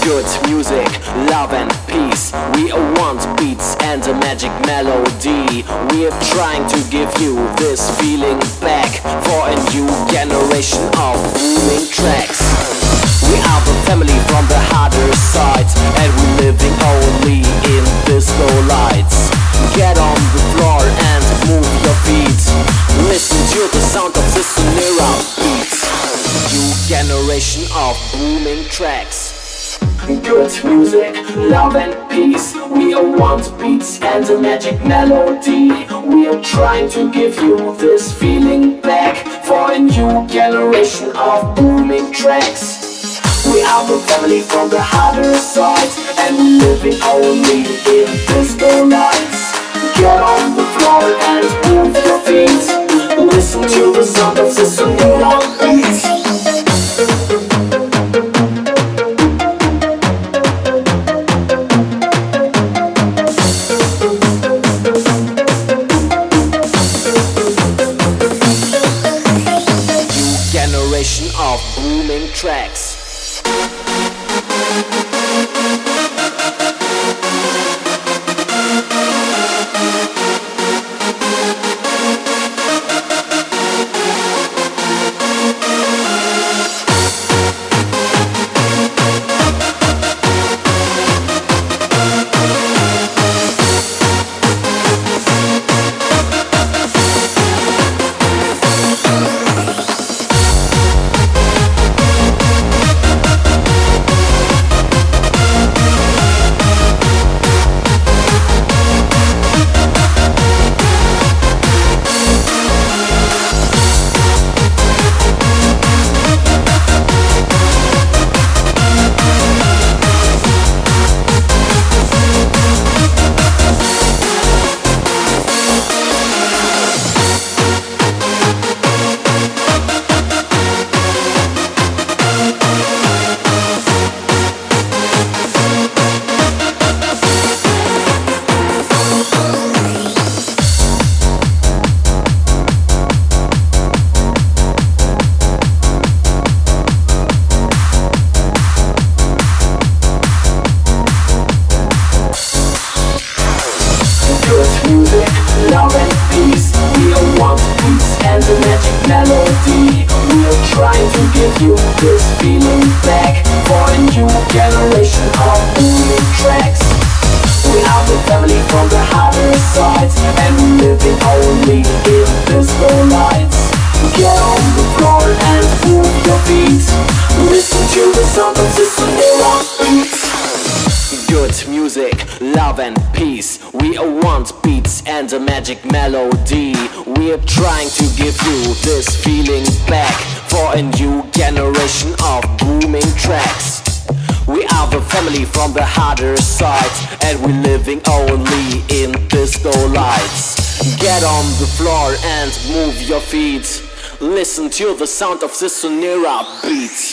Good music, love and peace. We want beats and a magic melody. We're trying to give you this feeling back for a new generation of booming tracks. We are the family from the harder side, and we're living only in disco lights. Get on the floor and move your feet. Listen to the sound of this Sonera beats. New generation of booming tracks. Good music, love and peace. We all want beats and a magic melody. We are trying to give you this feeling back for a new generation of booming tracks. We are the family from the harder side, and we're living only in disco lights. Get on the floor and move your feet. Listen to the sound of the Sonera beats. Generation of booming tracks. Music, love and peace. We all want beats and a magic melody. We are trying to give you this feeling back for a new generation of booming tracks. We are the family from the harder side, and we're living only in disco lights. Get on the floor and move your feet. Listen to the sound of the Sonera beats. Good music, love and peace. We all want beats and a magic melody. We are trying to give you this feeling back for a new generation of booming tracks. We are the family from the harder side, and we're living only in disco lights. Get on the floor and move your feet. Listen to the sound of the Sonera beats.